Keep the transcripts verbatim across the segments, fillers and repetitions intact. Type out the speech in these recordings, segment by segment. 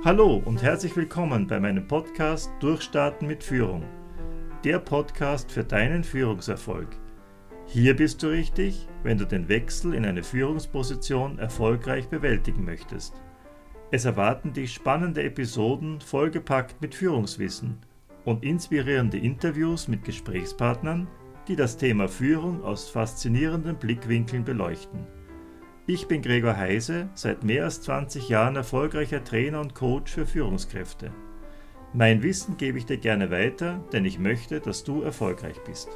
Hallo und herzlich willkommen bei meinem Podcast Durchstarten mit Führung. Der Podcast für deinen Führungserfolg. Hier bist du richtig, wenn du den Wechsel in eine Führungsposition erfolgreich bewältigen möchtest. Es erwarten dich spannende Episoden vollgepackt mit Führungswissen und inspirierende Interviews mit Gesprächspartnern, die das Thema Führung aus faszinierenden Blickwinkeln beleuchten. Ich bin Gregor Heise, seit mehr als zwanzig Jahren erfolgreicher Trainer und Coach für Führungskräfte. Mein Wissen gebe ich dir gerne weiter, denn ich möchte, dass du erfolgreich bist.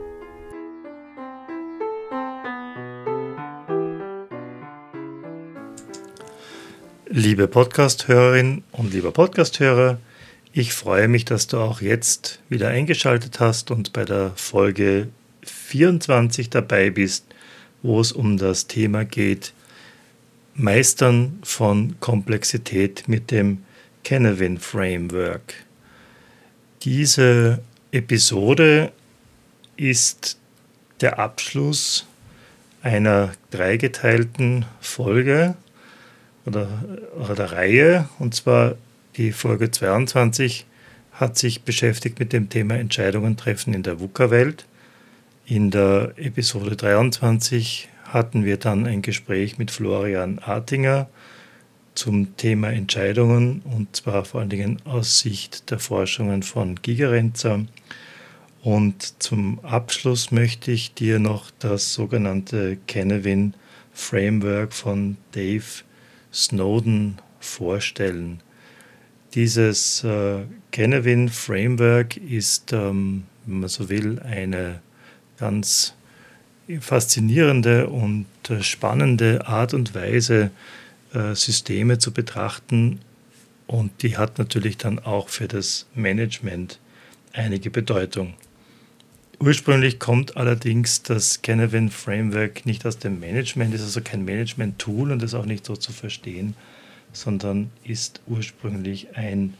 Liebe Podcast-Hörerin und lieber Podcast-Hörer, ich freue mich, dass du auch jetzt wieder eingeschaltet hast und bei der Folge vierundzwanzig dabei bist, wo es um das Thema geht, Meistern von Komplexität mit dem Cynefin Framework. Diese Episode ist der Abschluss einer dreigeteilten Folge oder, oder der Reihe, und zwar die Folge zweiundzwanzig hat sich beschäftigt mit dem Thema Entscheidungen treffen in der VUCA-Welt. In der Episode dreiundzwanzig hatten wir dann ein Gespräch mit Florian Artinger zum Thema Entscheidungen, und zwar vor allen Dingen aus Sicht der Forschungen von Gigerenzer. Und zum Abschluss möchte ich dir noch das sogenannte Cynefin Framework von Dave Snowden vorstellen. Dieses äh, Cynefin Framework ist, ähm, wenn man so will, eine ganz faszinierende und spannende Art und Weise, Systeme zu betrachten, und die hat natürlich dann auch für das Management einige Bedeutung. Ursprünglich kommt allerdings das Cynefin Framework nicht aus dem Management, ist also kein Management-Tool und ist auch nicht so zu verstehen, sondern ist ursprünglich ein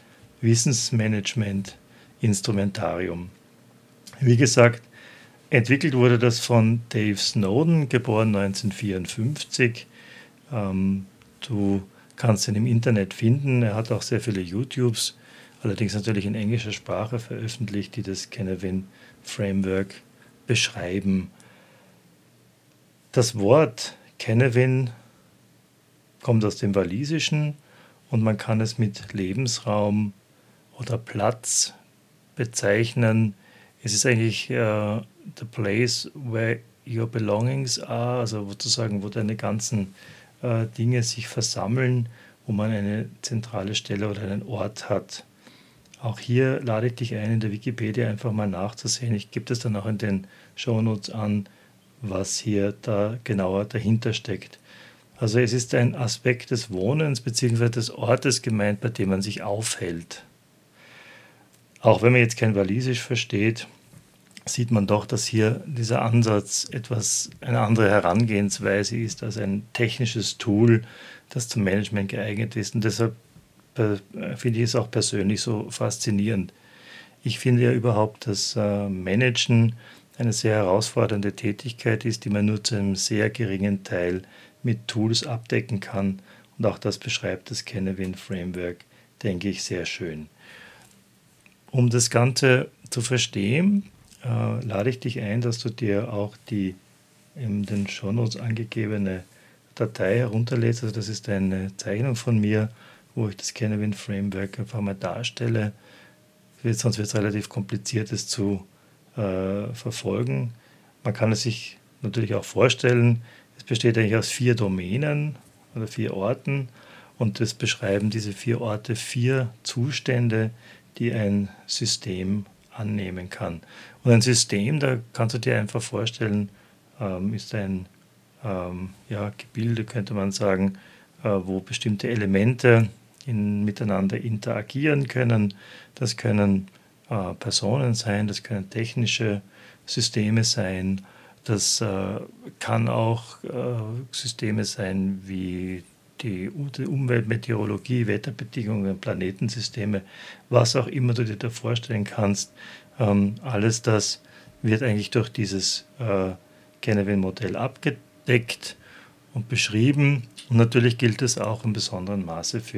Wissensmanagement-Instrumentarium. Wie gesagt, entwickelt wurde das von Dave Snowden, geboren neunzehnhundertvierundfünfzig. Ähm, du kannst ihn im Internet finden. Er hat auch sehr viele YouTubes, allerdings natürlich in englischer Sprache veröffentlicht, die das Cynefin Framework beschreiben. Das Wort Cynefin kommt aus dem Walisischen und man kann es mit Lebensraum oder Platz bezeichnen. Es ist eigentlich äh, the place where your belongings are, also sozusagen, wo deine ganzen äh, Dinge sich versammeln, wo man eine zentrale Stelle oder einen Ort hat. Auch hier lade ich dich ein, in der Wikipedia einfach mal nachzusehen. Ich gebe das dann auch in den Shownotes an, was hier da genauer dahinter steckt. Also es ist ein Aspekt des Wohnens bzw. des Ortes gemeint, bei dem man sich aufhält. Auch wenn man jetzt kein Walisisch versteht, sieht man doch, dass hier dieser Ansatz etwas eine andere Herangehensweise ist als ein technisches Tool, das zum Management geeignet ist. Und deshalb äh, finde ich es auch persönlich so faszinierend. Ich finde ja überhaupt, dass äh, Managen eine sehr herausfordernde Tätigkeit ist, die man nur zu einem sehr geringen Teil mit Tools abdecken kann. Und auch das beschreibt das Cynefin Framework, denke ich, sehr schön. Um das Ganze zu verstehen, äh, lade ich dich ein, dass du dir auch die in den Shownotes angegebene Datei herunterlädst. Also das ist eine Zeichnung von mir, wo ich das Cynefin Framework einfach mal darstelle. Sonst wird es relativ kompliziert, es zu äh, verfolgen. Man kann es sich natürlich auch vorstellen, es besteht eigentlich aus vier Domänen oder vier Orten, und es beschreiben diese vier Orte vier Zustände, die ein System annehmen kann. Und ein System, da kannst du dir einfach vorstellen, ähm, ist ein ähm, ja, Gebilde, könnte man sagen, äh, wo bestimmte Elemente in, miteinander interagieren können. Das können äh, Personen sein, das können technische Systeme sein, das äh, kann auch äh, Systeme sein wie die Umwelt, Meteorologie, Wetterbedingungen, Planetensysteme, was auch immer du dir da vorstellen kannst. Ähm, alles das wird eigentlich durch dieses äh, Cynefin-Modell abgedeckt und beschrieben. Und natürlich gilt es auch in besonderem Maße für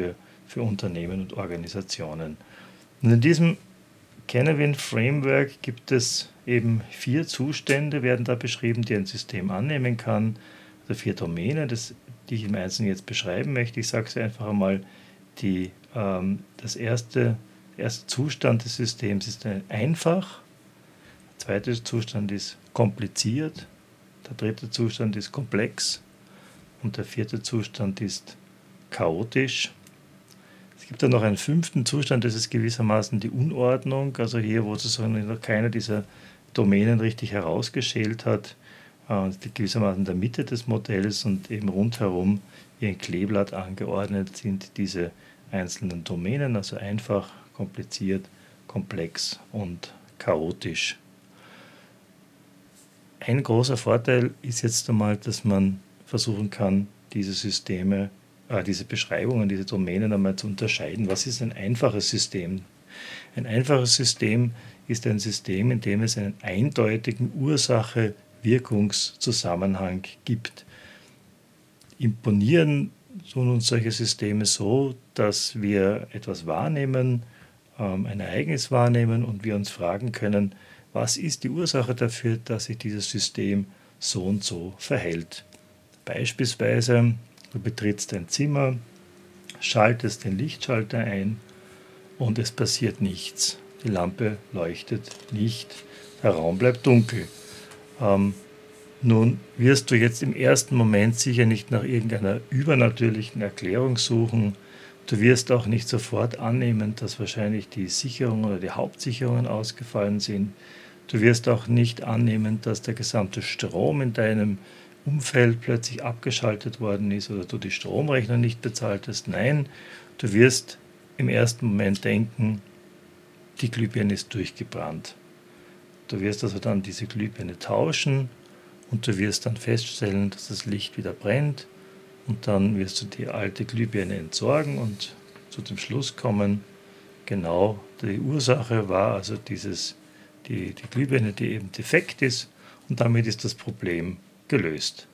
für Unternehmen und Organisationen. Und in diesem Canavin Framework gibt es eben vier Zustände, werden da beschrieben, die ein System annehmen kann. Also vier Domänen, das, die ich im Einzelnen jetzt beschreiben möchte. Ich sage es einfach einmal, die, ähm, das erste, der erste Zustand des Systems ist einfach, der zweite Zustand ist kompliziert, der dritte Zustand ist komplex und der vierte Zustand ist chaotisch. Es gibt dann noch einen fünften Zustand, das ist gewissermaßen die Unordnung, also hier, wo sozusagen noch keiner dieser Domänen richtig herausgeschält hat, äh, gewissermaßen in der Mitte des Modells und eben rundherum wie ein Kleeblatt angeordnet sind diese einzelnen Domänen, also einfach, kompliziert, komplex und chaotisch. Ein großer Vorteil ist jetzt einmal, dass man versuchen kann, diese Systeme, äh, diese Beschreibungen, diese Domänen einmal zu unterscheiden. Was ist ein einfaches System? Ein einfaches System ist ein System, in dem es einen eindeutigen Ursache-Wirkungszusammenhang gibt. Imponieren tun uns solche Systeme so, dass wir etwas wahrnehmen, ein Ereignis wahrnehmen und wir uns fragen können, was ist die Ursache dafür, dass sich dieses System so und so verhält. Beispielsweise, du betrittst ein Zimmer, schaltest den Lichtschalter ein und es passiert nichts. Die Lampe leuchtet nicht, der Raum bleibt dunkel. Ähm, nun wirst du jetzt im ersten Moment sicher nicht nach irgendeiner übernatürlichen Erklärung suchen. Du wirst auch nicht sofort annehmen, dass wahrscheinlich die Sicherungen oder die Hauptsicherungen ausgefallen sind. Du wirst auch nicht annehmen, dass der gesamte Strom in deinem Umfeld plötzlich abgeschaltet worden ist oder du die Stromrechnung nicht bezahlt hast. Nein, du wirst im ersten Moment denken, die Glühbirne ist durchgebrannt. Du wirst also dann diese Glühbirne tauschen und du wirst dann feststellen, dass das Licht wieder brennt und dann wirst du die alte Glühbirne entsorgen und zu dem Schluss kommen, genau die Ursache war also dieses, die, die Glühbirne, die eben defekt ist und damit ist das Problem gelöst.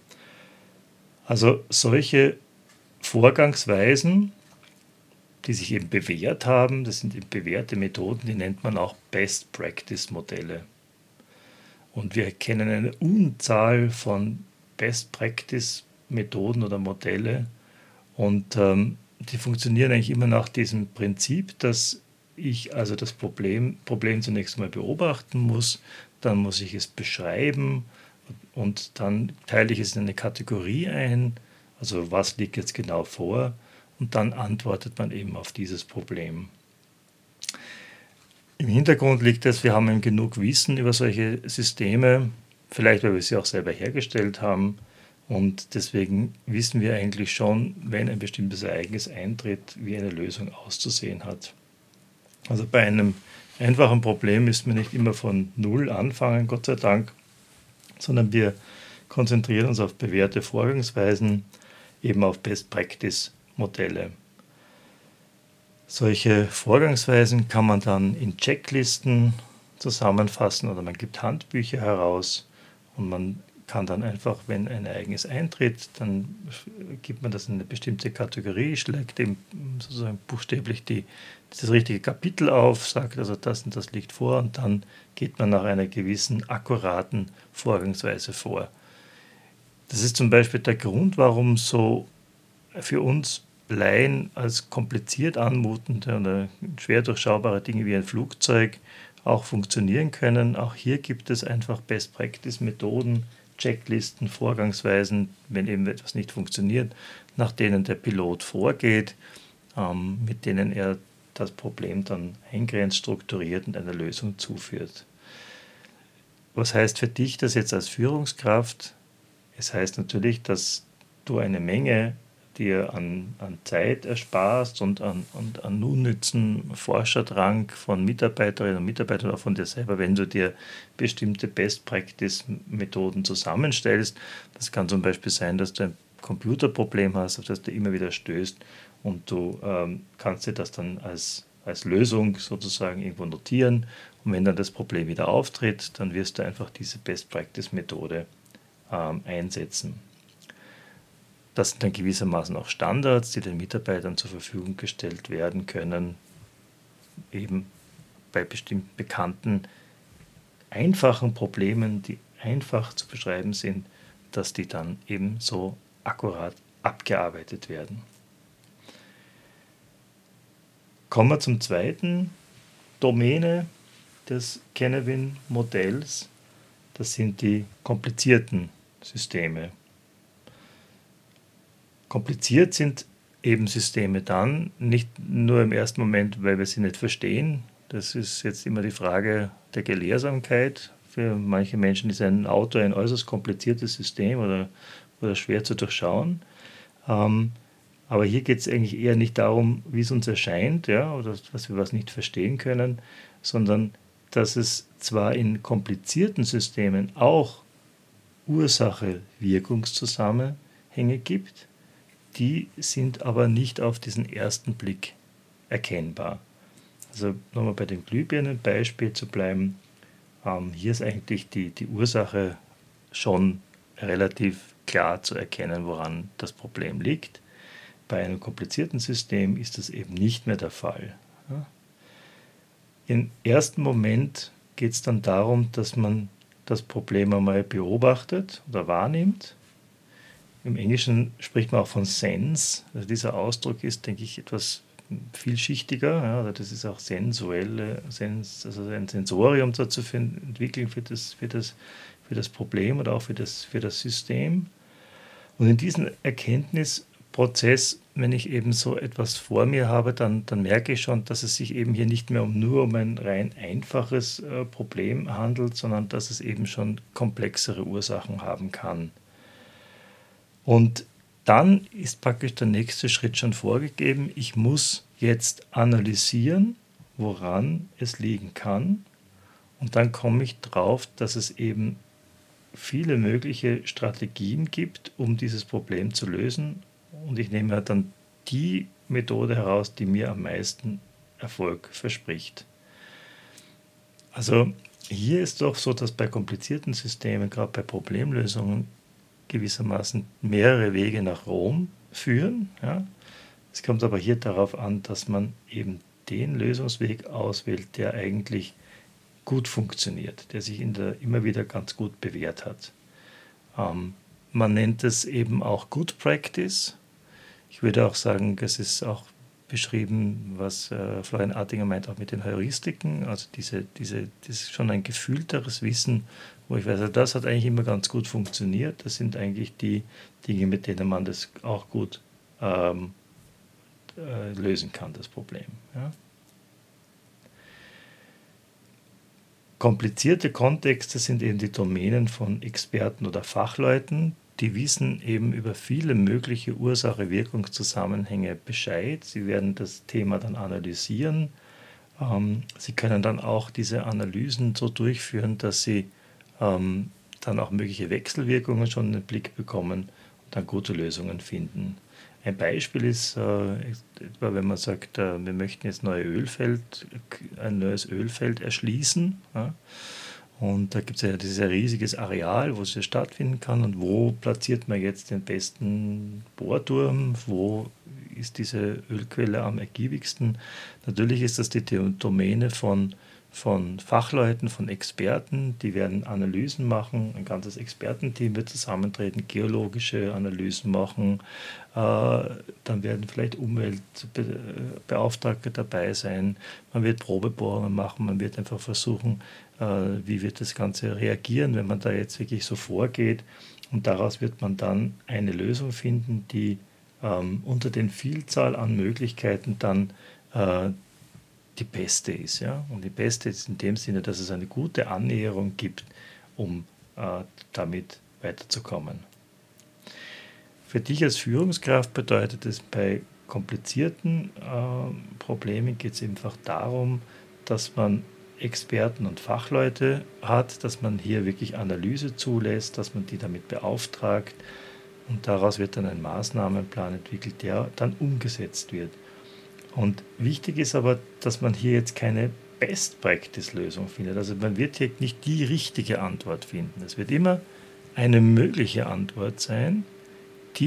Also solche Vorgangsweisen, die sich eben bewährt haben, das sind eben bewährte Methoden, die nennt man auch Best Practice Modelle. Und wir kennen eine Unzahl von Best Practice Methoden oder Modelle und ähm, die funktionieren eigentlich immer nach diesem Prinzip, dass ich also das Problem, Problem zunächst mal beobachten muss, dann muss ich es beschreiben und dann teile ich es in eine Kategorie ein, also was liegt jetzt genau vor und dann antwortet man eben auf dieses Problem. Im Hintergrund liegt es, wir haben eben genug Wissen über solche Systeme, vielleicht weil wir sie auch selber hergestellt haben und deswegen wissen wir eigentlich schon, wenn ein bestimmtes Ereignis eintritt, wie eine Lösung auszusehen hat. Also bei einem einfachen Problem müssen wir nicht immer von Null anfangen, Gott sei Dank, sondern wir konzentrieren uns auf bewährte Vorgangsweisen, eben auf Best-Practice-Modelle. Solche Vorgangsweisen kann man dann in Checklisten zusammenfassen oder man gibt Handbücher heraus und man kann dann einfach, wenn ein Ereignis eintritt, dann gibt man das in eine bestimmte Kategorie, schlägt eben sozusagen buchstäblich die, das richtige Kapitel auf, sagt also das und das liegt vor und dann geht man nach einer gewissen akkuraten Vorgangsweise vor. Das ist zum Beispiel der Grund, warum so für uns Laien als kompliziert anmutende oder schwer durchschaubare Dinge wie ein Flugzeug auch funktionieren können. Auch hier gibt es einfach Best-Practice-Methoden, Checklisten, Vorgangsweisen, wenn eben etwas nicht funktioniert, nach denen der Pilot vorgeht, ähm, mit denen er das Problem dann eingrenzt, strukturiert und einer Lösung zuführt. Was heißt für dich das jetzt als Führungskraft? Es heißt natürlich, dass du eine Menge dir an, an Zeit ersparst und an, und an unnützen Forscherdrang von Mitarbeiterinnen und Mitarbeitern oder von dir selber, wenn du dir bestimmte Best-Practice-Methoden zusammenstellst. Das kann zum Beispiel sein, dass du ein Computerproblem hast, auf das du immer wieder stößt und du ähm, kannst dir das dann als, als Lösung sozusagen irgendwo notieren und wenn dann das Problem wieder auftritt, dann wirst du einfach diese Best-Practice-Methode ähm, einsetzen. Das sind dann gewissermaßen auch Standards, die den Mitarbeitern zur Verfügung gestellt werden können, eben bei bestimmten bekannten, einfachen Problemen, die einfach zu beschreiben sind, dass die dann eben so akkurat abgearbeitet werden. Kommen wir zum zweiten Domäne des Canevin-Modells. Das sind die komplizierten Systeme. Kompliziert sind eben Systeme dann, nicht nur im ersten Moment, weil wir sie nicht verstehen. Das ist jetzt immer die Frage der Gelehrsamkeit. Für manche Menschen ist ein Auto ein äußerst kompliziertes System oder, oder schwer zu durchschauen. Ähm, aber hier geht es eigentlich eher nicht darum, wie es uns erscheint, ja, oder dass wir was nicht verstehen können, sondern dass es zwar in komplizierten Systemen auch Ursache-Wirkungszusammenhänge gibt, die sind aber nicht auf diesen ersten Blick erkennbar. Also nochmal bei dem Glühbirnenbeispiel zu bleiben, ähm, hier ist eigentlich die, die Ursache schon relativ klar zu erkennen, woran das Problem liegt. Bei einem komplizierten System ist das eben nicht mehr der Fall. Ja. Im ersten Moment geht es dann darum, dass man das Problem einmal beobachtet oder wahrnimmt. Im Englischen spricht man auch von Sense. Also dieser Ausdruck ist, denke ich, etwas vielschichtiger. Ja, das ist auch sensuelle, Sens, also ein Sensorium dazu für, entwickeln für das, für, das, für das Problem oder auch für das, für das System. Und in diesem Erkenntnisprozess, wenn ich eben so etwas vor mir habe, dann, dann merke ich schon, dass es sich eben hier nicht mehr um nur um ein rein einfaches äh, Problem handelt, sondern dass es eben schon komplexere Ursachen haben kann. Und dann ist praktisch der nächste Schritt schon vorgegeben. Ich muss jetzt analysieren, woran es liegen kann. Und dann komme ich drauf, dass es eben viele mögliche Strategien gibt, um dieses Problem zu lösen. Und ich nehme halt dann die Methode heraus, die mir am meisten Erfolg verspricht. Also hier ist doch so, dass bei komplizierten Systemen, gerade bei Problemlösungen, gewissermaßen mehrere Wege nach Rom führen. Ja. Es kommt aber hier darauf an, dass man eben den Lösungsweg auswählt, der eigentlich gut funktioniert, der sich in der, immer wieder ganz gut bewährt hat. Ähm, man nennt es eben auch Good Practice. Ich würde auch sagen, es ist auch beschrieben, was äh, Florian Artinger meint, auch mit den Heuristiken, also diese, diese, das ist schon ein gefühlteres Wissen, wo ich weiß, also das hat eigentlich immer ganz gut funktioniert. Das sind eigentlich die Dinge, mit denen man das auch gut ähm, äh, lösen kann, das Problem. Ja. Komplizierte Kontexte sind eben die Domänen von Experten oder Fachleuten, die wissen eben über viele mögliche Ursache-Wirkungszusammenhänge Bescheid. Sie werden das Thema dann analysieren. Ähm, sie können dann auch diese Analysen so durchführen, dass sie ähm, dann auch mögliche Wechselwirkungen schon in den Blick bekommen und dann gute Lösungen finden. Ein Beispiel ist, äh, etwa wenn man sagt, äh, wir möchten jetzt neue Ölfeld, ein neues Ölfeld erschließen. Ja? Und da gibt es ja dieses riesiges Areal, wo es ja stattfinden kann. Und wo platziert man jetzt den besten Bohrturm? Wo ist diese Ölquelle am ergiebigsten? Natürlich ist das die Domäne von, von Fachleuten, von Experten. Die werden Analysen machen. Ein ganzes Expertenteam wird zusammentreten, geologische Analysen machen. Äh, dann werden vielleicht Umweltbeauftragte dabei sein. Man wird Probebohrungen machen. Man wird einfach versuchen, wie wird das Ganze reagieren, wenn man da jetzt wirklich so vorgeht. Und daraus wird man dann eine Lösung finden, die ähm, unter den Vielzahl an Möglichkeiten dann äh, die beste ist. Ja? Und die beste ist in dem Sinne, dass es eine gute Annäherung gibt, um äh, damit weiterzukommen. Für dich als Führungskraft bedeutet es, bei komplizierten äh, Problemen geht es einfach darum, dass man Experten und Fachleute hat, dass man hier wirklich Analyse zulässt, dass man die damit beauftragt und daraus wird dann ein Maßnahmenplan entwickelt, der dann umgesetzt wird. Und wichtig ist aber, dass man hier jetzt keine Best-Practice-Lösung findet. Also man wird hier nicht die richtige Antwort finden. Es wird immer eine mögliche Antwort sein, die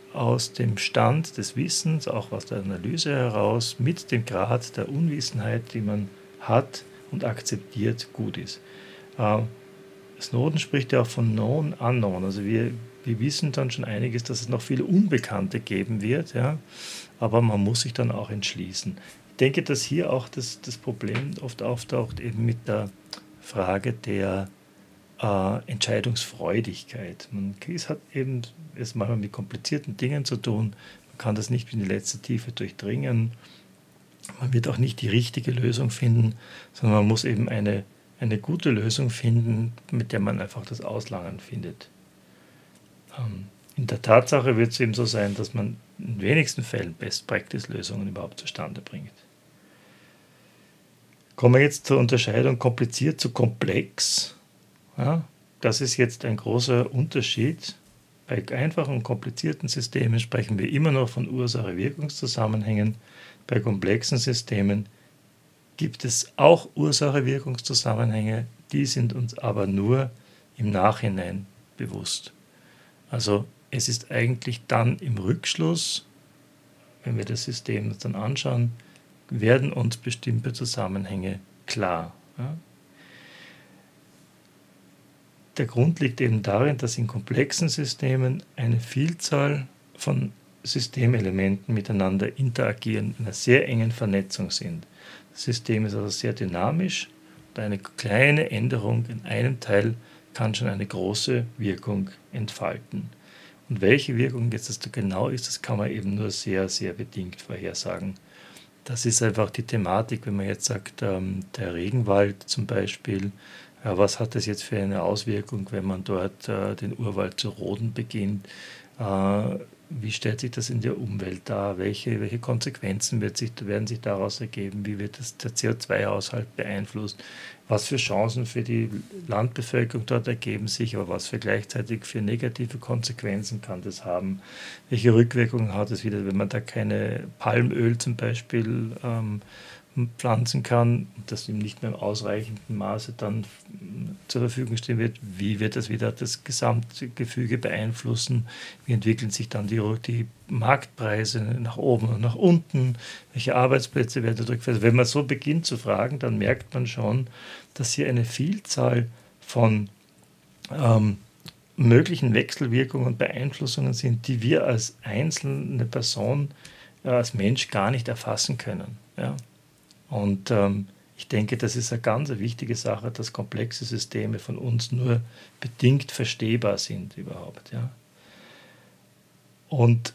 aus dem Stand des Wissens, auch aus der Analyse heraus, mit dem Grad der Unwissenheit, die man hat und akzeptiert, gut ist. Äh, Snowden spricht ja auch von Known Unknown, also wir, wir wissen dann schon einiges, dass es noch viele Unbekannte geben wird, ja, aber man muss sich dann auch entschließen. Ich denke, dass hier auch das, das Problem oft auftaucht, eben mit der Frage der äh, Entscheidungsfreudigkeit. Man es hat eben es manchmal mit komplizierten Dingen zu tun, man kann das nicht in die letzte Tiefe durchdringen, man wird auch nicht die richtige Lösung finden, sondern man muss eben eine, eine gute Lösung finden, mit der man einfach das Auslangen findet. Ähm, in der Tatsache wird es eben so sein, dass man in den wenigsten Fällen Best-Practice-Lösungen überhaupt zustande bringt. Kommen wir jetzt zur Unterscheidung kompliziert zu komplex. Ja, das ist jetzt ein großer Unterschied. Bei einfachen und komplizierten Systemen sprechen wir immer noch von Ursache-Wirkungszusammenhängen. Bei komplexen Systemen gibt es auch Ursache-Wirkungszusammenhänge, die sind uns aber nur im Nachhinein bewusst. Also es ist eigentlich dann im Rückschluss, wenn wir das System uns dann anschauen, werden uns bestimmte Zusammenhänge klar. Ja? Der Grund liegt eben darin, dass in komplexen Systemen eine Vielzahl von Systemelementen miteinander interagieren, in einer sehr engen Vernetzung sind. Das System ist also sehr dynamisch und eine kleine Änderung in einem Teil kann schon eine große Wirkung entfalten. Und welche Wirkung jetzt das genau ist, das kann man eben nur sehr, sehr bedingt vorhersagen. Das ist einfach die Thematik, wenn man jetzt sagt, ähm, der Regenwald zum Beispiel, ja, was hat das jetzt für eine Auswirkung, wenn man dort äh, den Urwald zu roden beginnt? Äh, wie stellt sich das in der Umwelt dar? Welche, welche Konsequenzen wird sich, werden sich daraus ergeben? Wie wird das, der C O zwei Haushalt beeinflusst? Was für Chancen für die Landbevölkerung dort ergeben sich, aber was für gleichzeitig für negative Konsequenzen kann das haben? Welche Rückwirkungen hat es wieder, wenn man da keine Palmöl zum Beispiel ähm, pflanzen kann und das ihm nicht mehr im ausreichenden Maße dann zur Verfügung stehen wird? Wie wird das wieder das Gesamtgefüge beeinflussen? Wie entwickeln sich dann die, die Marktpreise nach oben und nach unten? Welche Arbeitsplätze werden dadurch? Also wenn man so beginnt zu fragen, dann merkt man schon, dass hier eine Vielzahl von ähm, möglichen Wechselwirkungen und Beeinflussungen sind, die wir als einzelne Person, äh, als Mensch gar nicht erfassen können. Ja? Und ähm, ich denke, das ist eine ganz wichtige Sache, dass komplexe Systeme von uns nur bedingt verstehbar sind überhaupt. Ja. Und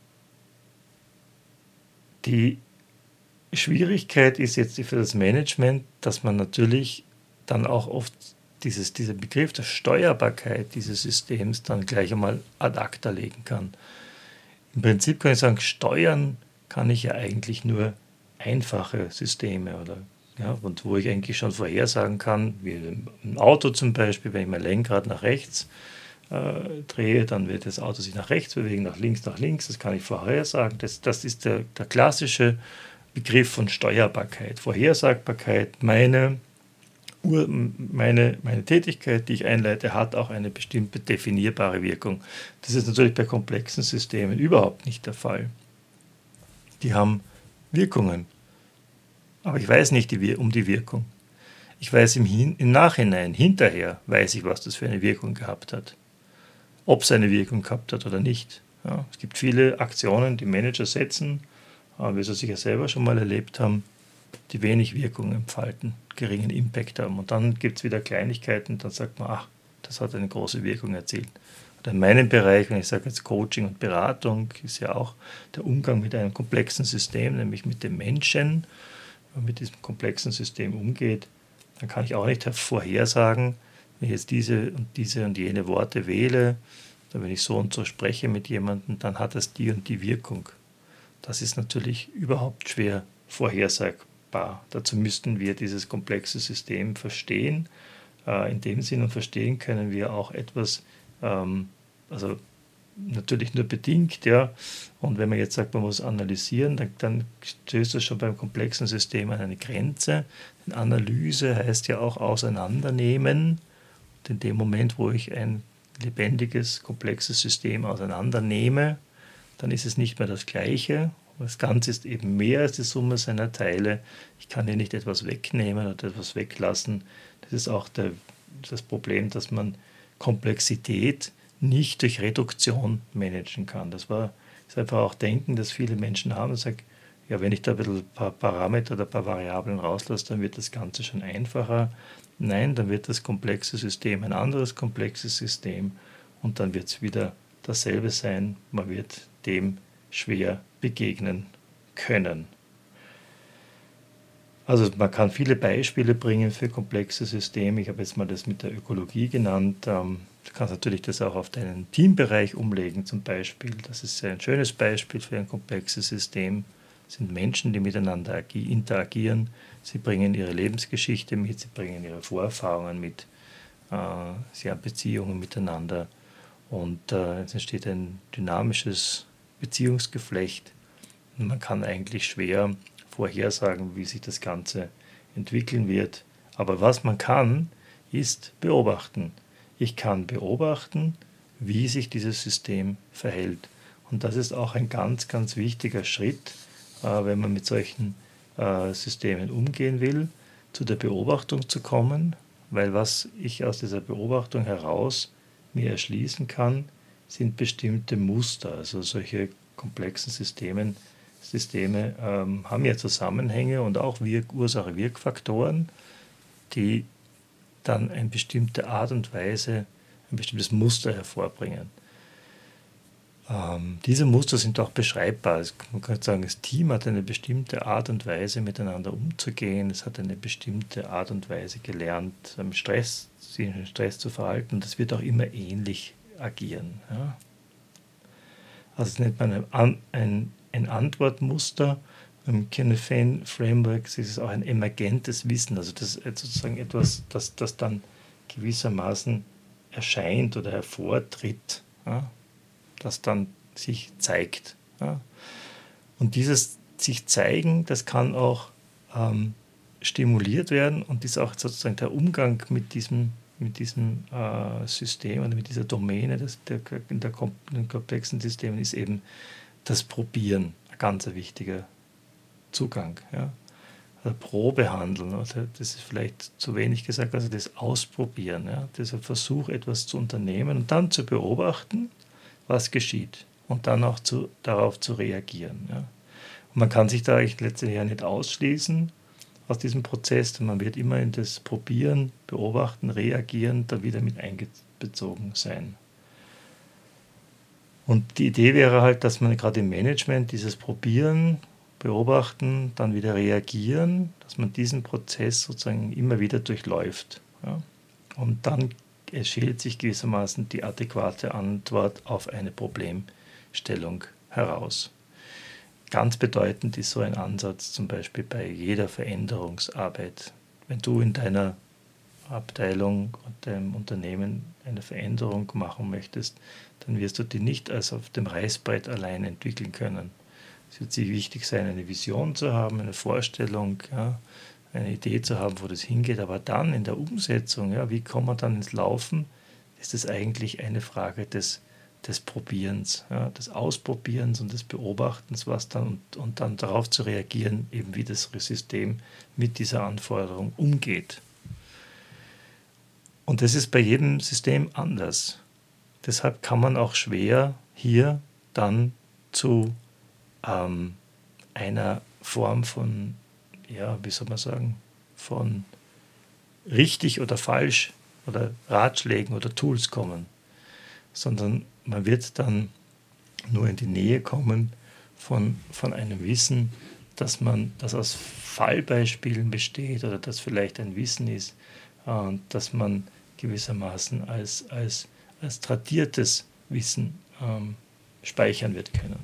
die Schwierigkeit ist jetzt für das Management, dass man natürlich dann auch oft dieses, dieser Begriff der Steuerbarkeit dieses Systems dann gleich einmal ad acta legen kann. Im Prinzip kann ich sagen, steuern kann ich ja eigentlich nur einfache Systeme, oder ja, und wo ich eigentlich schon vorhersagen kann, wie im Auto zum Beispiel, wenn ich mein Lenkrad nach rechts äh, drehe, dann wird das Auto sich nach rechts bewegen, nach links, nach links, das kann ich vorhersagen. Das, das ist der, der klassische Begriff von Steuerbarkeit, Vorhersagbarkeit. Meine, Ur, meine, meine Tätigkeit, die ich einleite, hat auch eine bestimmte definierbare Wirkung. Das ist natürlich bei komplexen Systemen überhaupt nicht der Fall. Die haben Wirkungen. Aber ich weiß nicht die, um die Wirkung. Ich weiß im, Hin, im Nachhinein, hinterher, weiß ich, was das für eine Wirkung gehabt hat. Ob es eine Wirkung gehabt hat oder nicht. Ja, es gibt viele Aktionen, die Manager setzen, wie wir sie sicher selber schon mal erlebt haben, die wenig Wirkung entfalten, geringen Impact haben. Und dann gibt es wieder Kleinigkeiten, dann sagt man, ach, das hat eine große Wirkung erzielt. Oder in meinem Bereich, wenn ich sage jetzt Coaching und Beratung, ist ja auch der Umgang mit einem komplexen System, nämlich mit dem Menschen, wenn man mit diesem komplexen System umgeht, dann kann ich auch nicht vorhersagen, wenn ich jetzt diese und diese und jene Worte wähle, oder wenn ich so und so spreche mit jemandem, dann hat das die und die Wirkung. Das ist natürlich überhaupt schwer vorhersagbar. Dazu müssten wir dieses komplexe System verstehen. Äh, in dem Sinn, und verstehen können wir auch etwas, ähm, also natürlich nur bedingt, ja. Und wenn man jetzt sagt, man muss analysieren, dann, dann stößt das schon beim komplexen System an eine Grenze. Denn Analyse heißt ja auch auseinandernehmen. Und in dem Moment, wo ich ein lebendiges, komplexes System auseinandernehme, dann ist es nicht mehr das Gleiche. Das Ganze ist eben mehr als die Summe seiner Teile. Ich kann hier nicht etwas wegnehmen oder etwas weglassen. Das ist auch der, das Problem, dass man Komplexität nicht durch Reduktion managen kann. Das war ist einfach auch Denken, das viele Menschen haben und sagen, ja, wenn ich da ein bisschen ein paar Parameter oder ein paar Variablen rauslasse, dann wird das Ganze schon einfacher. Nein, dann wird das komplexe System ein anderes komplexes System und dann wird es wieder dasselbe sein. Man wird dem schwer begegnen können. Also man kann viele Beispiele bringen für komplexe Systeme. Ich habe jetzt mal das mit der Ökologie genannt. Du kannst natürlich das auch auf deinen Teambereich umlegen zum Beispiel. Das ist ein schönes Beispiel für ein komplexes System. Es sind Menschen, die miteinander interagieren. Sie bringen ihre Lebensgeschichte mit, sie bringen ihre Vorerfahrungen mit. Sie haben Beziehungen miteinander. Und es entsteht ein dynamisches Beziehungsgeflecht. Und man kann eigentlich schwer vorhersagen, wie sich das Ganze entwickeln wird. Aber was man kann, ist beobachten. Ich kann beobachten, wie sich dieses System verhält. Und das ist auch ein ganz, ganz wichtiger Schritt, äh, wenn man mit solchen äh, Systemen umgehen will, zu der Beobachtung zu kommen, weil was ich aus dieser Beobachtung heraus mir erschließen kann, sind bestimmte Muster. Also solche komplexen Systemen, Systeme ähm, haben ja Zusammenhänge und auch Wirk- Ursache-Wirkfaktoren, die dann eine bestimmte Art und Weise, ein bestimmtes Muster hervorbringen. Ähm, diese Muster sind auch beschreibbar. Also man kann sagen, das Team hat eine bestimmte Art und Weise, miteinander umzugehen. Es hat eine bestimmte Art und Weise gelernt, im Stress, sich in Stress zu verhalten. Und das wird auch immer ähnlich agieren. Ja? Also das nennt man ein, ein, ein Antwortmuster. Im Kinefane Framework ist es auch ein emergentes Wissen, also das ist sozusagen etwas, das, das dann gewissermaßen erscheint oder hervortritt, ja, das dann sich zeigt. Ja. Und dieses sich zeigen, das kann auch ähm, stimuliert werden und ist auch sozusagen der Umgang mit diesem, mit diesem äh, System oder mit dieser Domäne des, der, in der in komplexen Systemen ist eben das Probieren, ein ganz wichtiger Zugang. Ja. Also Probe handeln, also das ist vielleicht zu wenig gesagt, also das Ausprobieren, ja, dieser Versuch, etwas zu unternehmen und dann zu beobachten, was geschieht und dann auch zu, darauf zu reagieren. Ja. Und man kann sich da eigentlich letztlich ja nicht ausschließen aus diesem Prozess, denn man wird immer in das Probieren, Beobachten, Reagieren da wieder mit einbezogen sein. Und die Idee wäre halt, dass man gerade im Management dieses Probieren, Beobachten, dann wieder reagieren, dass man diesen Prozess sozusagen immer wieder durchläuft. Ja. Und dann schält sich gewissermaßen die adäquate Antwort auf eine Problemstellung heraus. Ganz bedeutend ist so ein Ansatz zum Beispiel bei jeder Veränderungsarbeit. Wenn du in deiner Abteilung und deinem Unternehmen eine Veränderung machen möchtest, dann wirst du die nicht als auf dem Reißbrett allein entwickeln können. Es wird sich wichtig sein, eine Vision zu haben, eine Vorstellung, ja, eine Idee zu haben, wo das hingeht. Aber dann in der Umsetzung, ja, wie kommt man dann ins Laufen, ist es eigentlich eine Frage des, des Probierens, ja, des Ausprobierens und des Beobachtens, was dann und, und dann darauf zu reagieren, eben wie das System mit dieser Anforderung umgeht. Und das ist bei jedem System anders. Deshalb kann man auch schwer hier dann zu ähm, einer Form von, ja, wie soll man sagen, von richtig oder falsch oder Ratschlägen oder Tools kommen, sondern man wird dann nur in die Nähe kommen von, von einem Wissen, dass man, das aus Fallbeispielen besteht oder das vielleicht ein Wissen ist, äh, dass man gewissermaßen als, als, als tradiertes Wissen ähm, speichern wird können.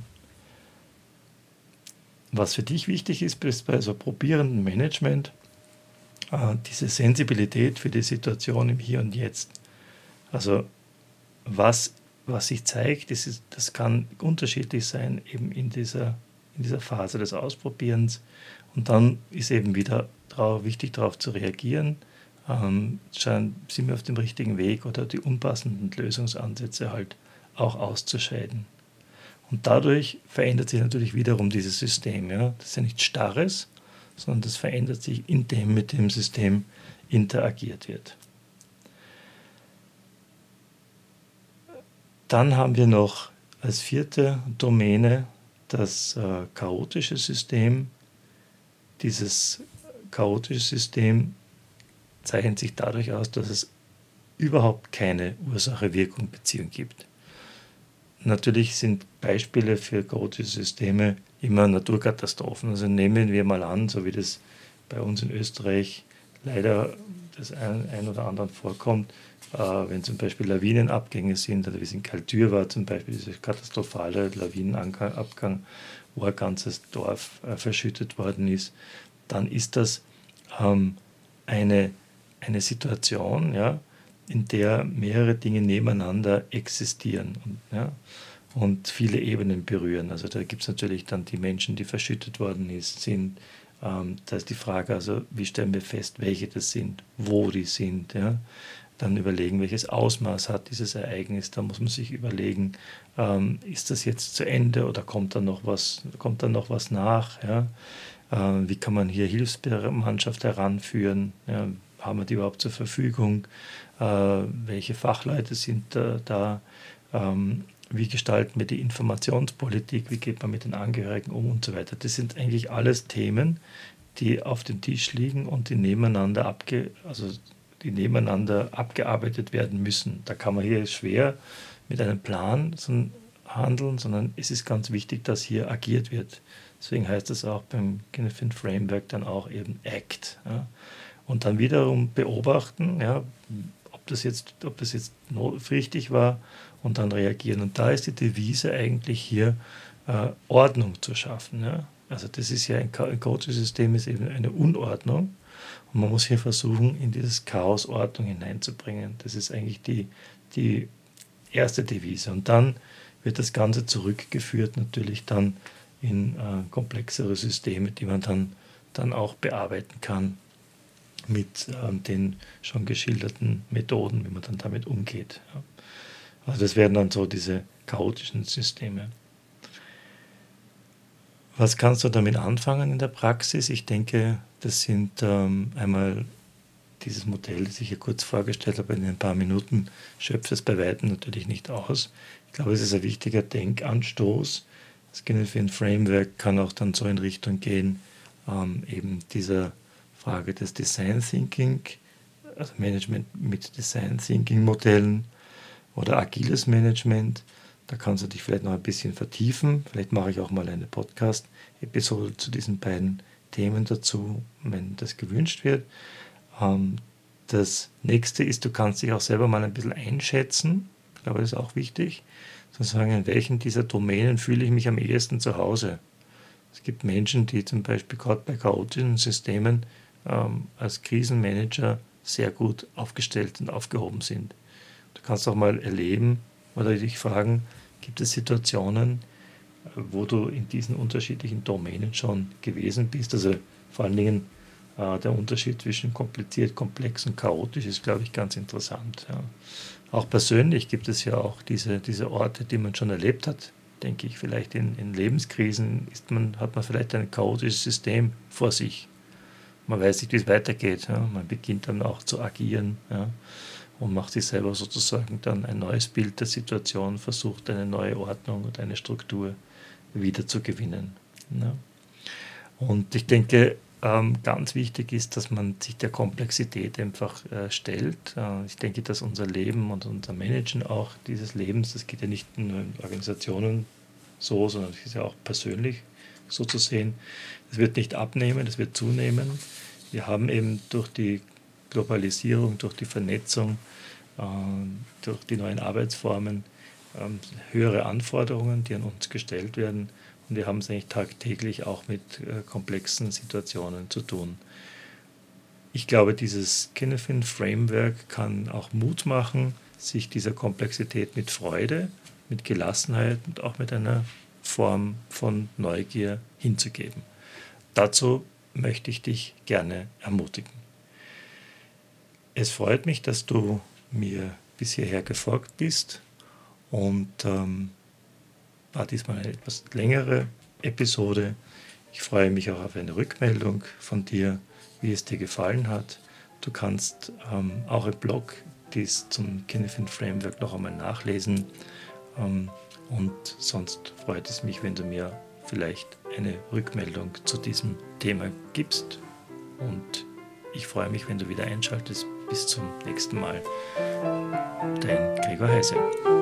Was für dich wichtig ist, ist bei so probierendem Management äh, diese Sensibilität für die Situation im Hier und Jetzt. Also was, was sich zeigt, das, ist, das kann unterschiedlich sein eben in dieser, in dieser Phase des Ausprobierens und dann ist eben wieder drauf, wichtig darauf zu reagieren, ähm, sind wir auf dem richtigen Weg oder die unpassenden Lösungsansätze halt auch auszuscheiden. Und dadurch verändert sich natürlich wiederum dieses System. Ja? Das ist ja nichts Starres, sondern das verändert sich, indem mit dem System interagiert wird. Dann haben wir noch als vierte Domäne das äh, chaotische System. Dieses chaotische System zeichnet sich dadurch aus, dass es überhaupt keine Ursache-Wirkung-Beziehung gibt. Natürlich sind Beispiele für chaotische Systeme immer Naturkatastrophen. Also nehmen wir mal an, so wie das bei uns in Österreich leider das ein, ein oder anderen vorkommt, äh, wenn zum Beispiel Lawinenabgänge sind, oder wie es in Kaltür war zum Beispiel, dieser katastrophale Lawinenabgang, wo ein ganzes Dorf äh, verschüttet worden ist, dann ist das ähm, eine, eine Situation, ja, in der mehrere Dinge nebeneinander existieren und, ja, und viele Ebenen berühren. Also da gibt es natürlich dann die Menschen, die verschüttet worden ist, sind. Ähm, da ist die Frage, also wie stellen wir fest, welche das sind, wo die sind. Ja? Dann überlegen, welches Ausmaß hat dieses Ereignis. Da muss man sich überlegen, ähm, ist das jetzt zu Ende oder kommt da noch was, kommt da noch was nach? Ja? Äh, wie kann man hier Hilfsmannschaft heranführen? Ja? Haben wir die überhaupt zur Verfügung? Äh, welche Fachleute sind äh, da? Ähm, wie gestalten wir die Informationspolitik? Wie geht man mit den Angehörigen um und so weiter? Das sind eigentlich alles Themen, die auf dem Tisch liegen und die nebeneinander, abge, also die nebeneinander abgearbeitet werden müssen. Da kann man hier schwer mit einem Plan handeln, sondern es ist ganz wichtig, dass hier agiert wird. Deswegen heißt es auch beim Kinefin Framework dann auch eben Act. Ja? Und dann wiederum beobachten, ja, ob das jetzt, ob das jetzt richtig war und dann reagieren. Und da ist die Devise eigentlich hier, äh, Ordnung zu schaffen. Ja? Also das ist ja ein, ein Coaching-System ist eben eine Unordnung und man muss hier versuchen, in dieses Chaos Ordnung hineinzubringen. Das ist eigentlich die, die erste Devise. Und dann wird das Ganze zurückgeführt natürlich dann in äh, komplexere Systeme, die man dann, dann auch bearbeiten kann mit ähm, den schon geschilderten Methoden, wie man dann damit umgeht. Ja. Also das wären dann so diese chaotischen Systeme. Was kannst du damit anfangen in der Praxis? Ich denke, das sind ähm, einmal dieses Modell, das ich hier kurz vorgestellt habe, in ein paar Minuten schöpft es bei weitem natürlich nicht aus. Ich glaube, es ist ein wichtiger Denkanstoß. Das Kinefin Framework kann auch dann so in Richtung gehen, ähm, eben dieser Frage des Design Thinking, also Management mit Design Thinking Modellen oder agiles Management. Da kannst du dich vielleicht noch ein bisschen vertiefen. Vielleicht mache ich auch mal eine Podcast-Episode zu diesen beiden Themen dazu, wenn das gewünscht wird. Ähm, das nächste ist, du kannst dich auch selber mal ein bisschen einschätzen. Ich glaube, das ist auch wichtig. Sozusagen, in welchen dieser Domänen fühle ich mich am ehesten zu Hause. Es gibt Menschen, die zum Beispiel gerade bei chaotischen Systemen ähm, als Krisenmanager sehr gut aufgestellt und aufgehoben sind. Du kannst auch mal erleben oder dich fragen, gibt es Situationen, wo du in diesen unterschiedlichen Domänen schon gewesen bist? Also vor allen Dingen äh, der Unterschied zwischen kompliziert, komplex und chaotisch ist, glaube ich, ganz interessant. Ja. Auch persönlich gibt es ja auch diese, diese Orte, die man schon erlebt hat, denke ich. Vielleicht in, in Lebenskrisen ist man, hat man vielleicht ein chaotisches System vor sich. Man weiß nicht, wie es weitergeht. Ja. Man beginnt dann auch zu agieren. Ja. Und macht sich selber sozusagen dann ein neues Bild der Situation, versucht eine neue Ordnung und eine Struktur wieder zu gewinnen. Ja. Und ich denke, ähm, ganz wichtig ist, dass man sich der Komplexität einfach äh, stellt. Äh, ich denke, dass unser Leben und unser Managen auch dieses Lebens, das geht ja nicht nur in Organisationen so, sondern es ist ja auch persönlich so zu sehen. Es wird nicht abnehmen, es wird zunehmen. Wir haben eben durch die Globalisierung, durch die Vernetzung, äh, durch die neuen Arbeitsformen ähm, höhere Anforderungen, die an uns gestellt werden. Und wir haben es eigentlich tagtäglich auch mit äh, komplexen Situationen zu tun. Ich glaube, dieses Kinefin Framework kann auch Mut machen, sich dieser Komplexität mit Freude, mit Gelassenheit und auch mit einer Form von Neugier hinzugeben. Dazu möchte ich dich gerne ermutigen. Es freut mich, dass du mir bis hierher gefolgt bist und ähm, war diesmal eine etwas längere Episode. Ich freue mich auch auf eine Rückmeldung von dir, wie es dir gefallen hat. Du kannst ähm, auch im Blog dies zum Kinefin Framework noch einmal nachlesen. Ähm, und sonst freut es mich, wenn du mir vielleicht eine Rückmeldung zu diesem Thema gibst. Und ich freue mich, wenn du wieder einschaltest. Bis zum nächsten Mal. Dein Gregor Heise.